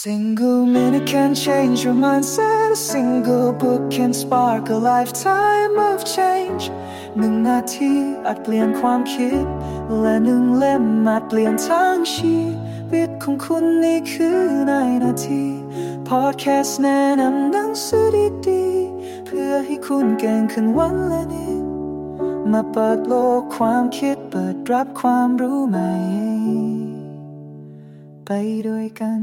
Single minute can change your mindset. A single book can spark a lifetime of change. 1 นาทีอาจเปลี่ยนความคิดและ1 เล่มอาจเปลี่ยนทั้งชีวิตของคุณนี่คือในนาที Podcast แนะนำหนังสือดีๆเพื่อให้คุณเก่งขึ้นวันละนิดมาเปิดโลกความคิดเปิดรับความรู้ใหม่ไปด้วยกัน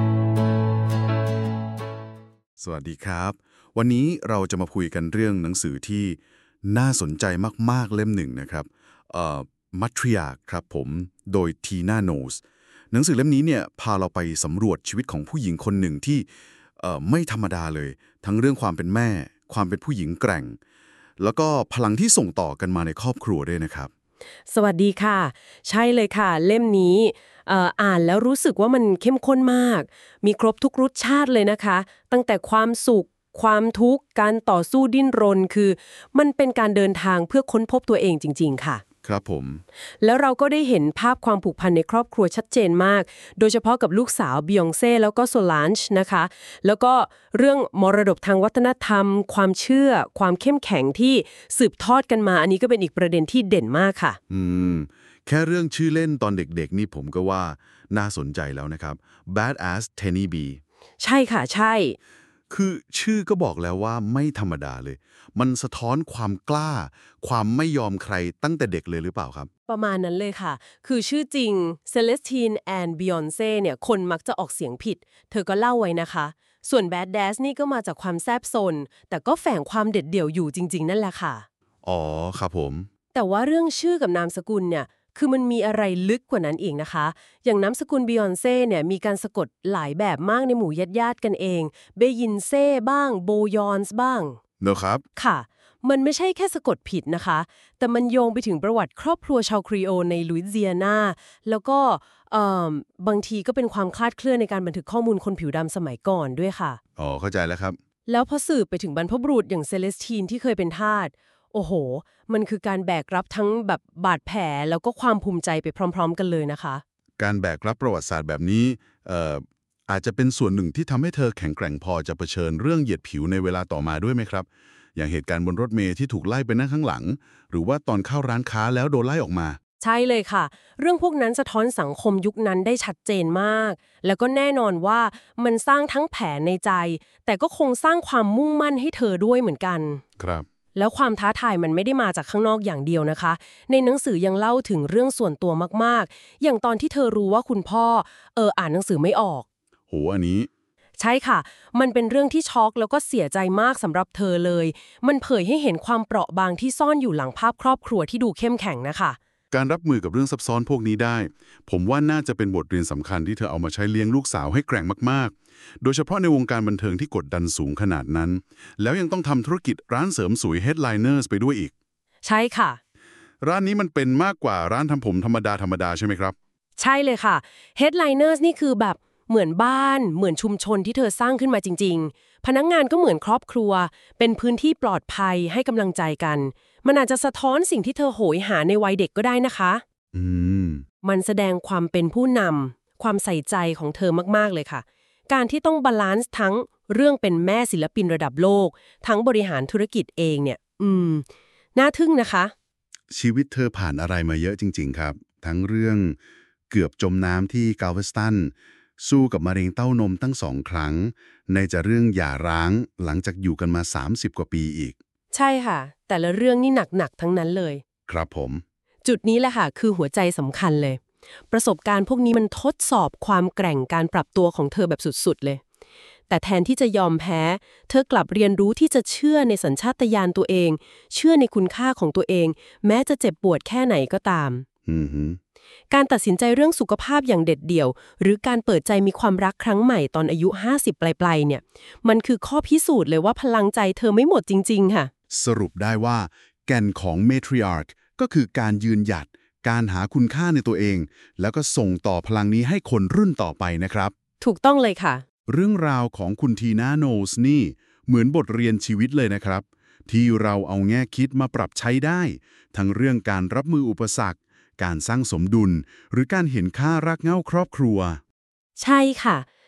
สวัสดีครับวันนี้เราจะมาคุยกันเรื่องหนังสือที่น่าสนใจมากๆเล่มหนึ่งนะครับมัทริยาครับผมโดยทีน่าโนสหนังสือเล่มนี้เนี่ยพาเราไปสำรวจชีวิตของผู้หญิงคนหนึ่งที่ไม่ธรรมดาเลยทั้งเรื่องความเป็นแม่ความเป็นผู้หญิงแกร่งแล้วก็พลังที่ส่งต่อกันมาในครอบครัวด้วยนะครับสวัสดีค่ะใช่เลยค่ะเล่มนี้อ่านแล้วรู้สึกว่ามันเข้มข้นมากมีครบทุกรสชาติเลยนะคะตั้งแต่ความสุขความทุกข์การต่อสู้ดิ้นรนคือมันเป็นการเดินทางเพื่อค้นพบตัวเองจริงๆค่ะครับผมแล้วเราก็ได้เห็นภาพความผูกพันในครอบครัวชัดเจนมากโดยเฉพาะกับลูกสาวบิยองเซ่แล้วก็โซลานจ์นะคะแล้วก็เรื่องมรดกทางวัฒนธรรมความเชื่อความเข้มแข็งที่สืบทอดกันมาอันนี้ก็เป็นอีกประเด็นที่เด่นมากค่ะแค่เรื่องชื่อเล่นตอนเด็กๆนี่ผมก็ว่าน่าสนใจแล้วนะครับ Badass Tenny B ใช่ค่ะใช่คือชื่อก็บอกแล้วว่าไม่ธรรมดาเลยมันสะท้อนความกล้าความไม่ยอมใครตั้งแต่เด็กเลยหรือเปล่าครับประมาณนั้นเลยค่ะคือชื่อจริง Celestine Ann Beyonce เนี่ยคนมักจะออกเสียงผิดเธอก็เล่าไว้นะคะส่วน Badass นี่ก็มาจากความแซบซนแต่ก็แฝงความเด็ดเดี่ยวอยู่จริงๆนั่นแหละค่ะอ๋อครับผมแต่ว่าเรื่องชื่อกับนามสกุลเนี่ยคือมันมีอะไรลึกกว่านั้นอีกนะคะอย่างนามสกุล Beyonce เนี่ยมีการสะกดหลายแบบมากในหมู่ญาติๆกันเองเบยินเซ่บ้างโบยอนส์บ้างเนอะครับค่ะมันไม่ใช่แค่สะกดผิดนะคะแต่มันโยงไปถึงประวัติครอบครัวชาวครีโอในลุยเซียนาแล้วก็บางทีก็เป็นความคลาดเคลื่อนในการบันทึกข้อมูลคนผิวดำสมัยก่อนด้วยค่ะอ๋อเข้าใจแล้วครับแล้วพอสืบไปถึงบรรพบุรุษอย่างเซเลสทีนที่เคยเป็นทาสโอ้โหมันคือการแบกรับทั้งแบบบาดแผลแล้วก็ความภูมิใจไปพร้อมๆกันเลยนะคะการแบกรับประวัติศาสตร์แบบนี้อาจจะเป็นส่วนหนึ่งที่ทำให้เธอแข็งแกร่งพอจะเผชิญเรื่องเหยียดผิวในเวลาต่อมาด้วยไหมครับอย่างเหตุการณ์บนรถเมล์ที่ถูกไล่ไปนั่งข้างหลังหรือว่าตอนเข้าร้านค้าแล้วโดนไล่ออกมาใช่เลยค่ะเรื่องพวกนั้นสะท้อนสังคมยุคนั้นได้ชัดเจนมากแล้วก็แน่นอนว่ามันสร้างทั้งแผลในใจแต่ก็คงสร้างความมุ่งมั่นให้เธอด้วยเหมือนกันครับแล้วความท้าทายมันไม่ได้มาจากข้างนอกอย่างเดียวนะคะในหนังสือยังเล่าถึงเรื่องส่วนตัวมากๆอย่างตอนที่เธอรู้ว่าคุณพ่ออ่านหนังสือไม่ออกโหอันนี้ใช่ค่ะมันเป็นเรื่องที่ช็อกแล้วก็เสียใจมากสำหรับเธอเลยมันเผยให้เห็นความเปราะบางที่ซ่อนอยู่หลังภาพครอบครัวที่ดูเข้มแข็งนะคะการรับมือกับเรื่องซับซ้อนพวกนี้ได้ผมว่าน่าจะเป็นบทเรียนสำคัญที่เธอเอามาใช้เลี้ยงลูกสาวให้แกร่งมากๆโดยเฉพาะในวงการบันเทิงที่กดดันสูงขนาดนั้นแล้วยังต้องทำธุรกิจร้านเสริมสวย Headliners ไปด้วยอีกใช่ค่ะร้านนี้มันเป็นมากกว่าร้านทำผมธรรมดาใช่ไหมครับใช่เลยค่ะ Headliners นี่คือแบบเหมือนบ้านเหมือนชุมชนที่เธอสร้างขึ้นมาจริงๆพนักงานก็เหมือนครอบครัวเป็นพื้นที่ปลอดภัยให้กำลังใจกันมันอาจจะสะท้อนสิ่งที่เธอโหยหาในวัยเด็กก็ได้นะคะมันแสดงความเป็นผู้นำความใส่ใจของเธอมากๆเลยค่ะการที่ต้องบาลานซ์ทั้งเรื่องเป็นแม่ศิลปินระดับโลกทั้งบริหารธุรกิจเองเนี่ยน่าทึ่งนะคะชีวิตเธอผ่านอะไรมาเยอะจริงๆครับทั้งเรื่องเกือบจมน้ำที่กาลเวสตันสู้กับมะเร็งเต้านมตั้ง2 ครั้งในจะเรื่องหย่าร้างหลังจากอยู่กันมา30 กว่าปีอีกใช่ค่ะแต่ละเรื่องนี่หนักๆทั้งนั้นเลยครับผมจุดนี้แหละค่ะคือหัวใจสำคัญเลยประสบการณ์พวกนี้มันทดสอบความแกร่งการปรับตัวของเธอแบบสุดๆเลยแต่แทนที่จะยอมแพ้เธอกลับเรียนรู้ที่จะเชื่อในสัญชาตญาณตัวเองเชื่อในคุณค่าของตัวเองแม้จะเจ็บปวดแค่ไหนก็ตามการตัดสินใจเรื่องสุขภาพอย่างเด็ดเดี่ยวหรือการเปิดใจมีความรักครั้งใหม่ตอนอายุ50ปลายๆเนี่ยมันคือข้อพิสูจน์เลยว่าพลังใจเธอไม่หมดจริงๆค่ะสรุปได้ว่าแก่นของ Matriarch ก็คือการยืนหยัดการหาคุณค่าในตัวเองแล้วก็ส่งต่อพลังนี้ให้คนรุ่นต่อไปนะครับถูกต้องเลยค่ะเรื่องราวของคุณทีน่าโนสนี่เหมือนบทเรียนชีวิตเลยนะครับที่เราเอาแง่คิดมาปรับใช้ได้ทั้งเรื่องการรับมืออุปสรรคการสร้างสมดุลหรือการเห็นค่ารากเหง้าครอบครัวใช่ค่ะ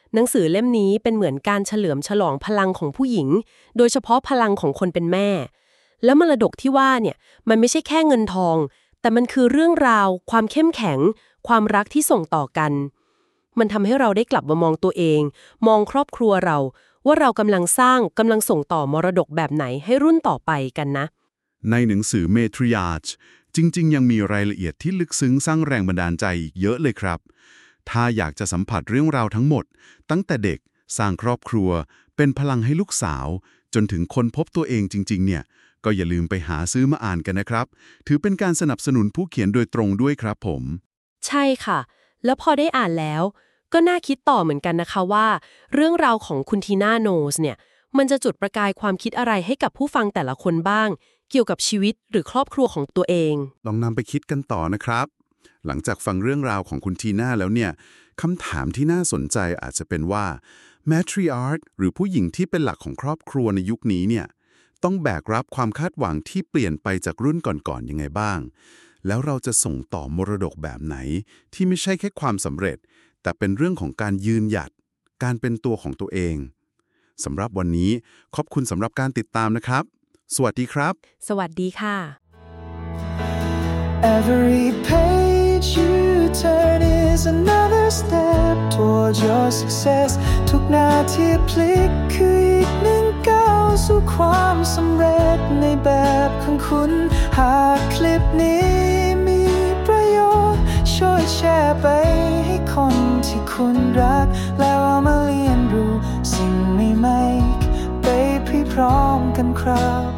หนังสือเล่มนี้เป็นเหมือนการเฉลิมฉลองพลังของผู้หญิงโดยเฉพาะพลังของคนเป็นแม่แล้วมรดกที่ว่าเนี่ยมันไม่ใช่แค่เงินทองแต่มันคือเรื่องราวความเข้มแข็งความรักที่ส่งต่อกันมันทำให้เราได้กลับมามองตัวเองมองครอบครัวเราว่าเรากำลังส่งต่อมรดกแบบไหนให้รุ่นต่อไปกันนะในหนังสือ Matriarch จริงๆยังมีรายละเอียดที่ลึกซึ้งสร้างแรงบันดาลใจอีกเยอะเลยครับถ้าอยากจะสัมผัสเรื่องราวทั้งหมดตั้งแต่เด็กสร้างครอบครัวเป็นพลังให้ลูกสาวจนถึงคนพบตัวเองจริงๆเนี่ยก็อย่าลืมไปหาซื้อมาอ่านกันนะครับถือเป็นการสนับสนุนผู้เขียนโดยตรงด้วยครับผมใช่ค่ะแล้วพอได้อ่านแล้วก็น่าคิดต่อเหมือนกันนะคะว่าเรื่องราวของคุณทีน่าโนสเนี่ยมันจะจุดประกายความคิดอะไรให้กับผู้ฟังแต่ละคนบ้างเกี่ยวกับชีวิตหรือครอบครัวของตัวเองลองนำไปคิดกันต่อนะครับหลังจากฟังเรื่องราวของคุณทีน่าแล้วเนี่ยคำถามที่น่าสนใจอาจจะเป็นว่า Matriarch หรือผู้หญิงที่เป็นหลักของครอบครัวในยุคนี้เนี่ยต้องแบกรับความคาดหวังที่เปลี่ยนไปจากรุ่นก่อนๆยังไงบ้างแล้วเราจะส่งต่อมรดกแบบไหนที่ไม่ใช่แค่ความสำเร็จแต่เป็นเรื่องของการยืนหยัดการเป็นตัวของตัวเองสำหรับวันนี้ขอบคุณสำหรับการติดตามนะครับสวัสดีครับสวัสดีค่ะ Every page you turn is another step towards your success ทุกนาทีพลิกคืออีกหนึ่งก้าวสู่ความสำเร็จในแบบของคุณหากคลิปนี้มีประโยชน์ช่วยแชร์ไปให้คนที่คุณรักแล้วเอามาเรียนรู้สิ่งใหม่ๆไปพร้อมกันครับ